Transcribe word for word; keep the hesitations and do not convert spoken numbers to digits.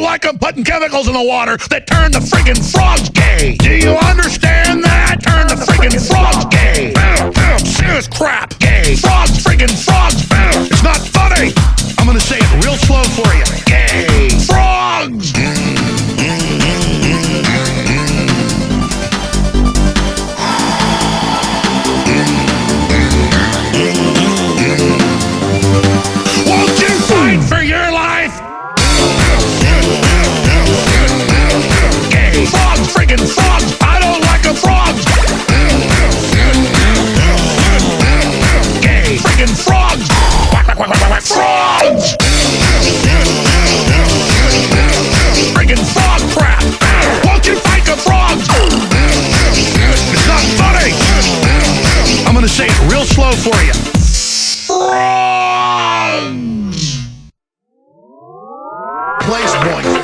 don't like them putting chemicals in the water that turn the friggin' frogs gay. Do you understand that? Turn the friggin' frogs gay. Serious crap. Gay. Frogs, friggin' frogs. It's not funny. I'm gonna say it real slow for you. Gay. Frogs. Won't you fight for your life? Gay. Frogs, friggin' frogs. I don't like a frogs. Gay. Friggin' frogs. Frogs. Friggin' frog crap. Won't you fight the frogs? It's not funny. I'm gonna say it real slow for you. Frogs. Place point.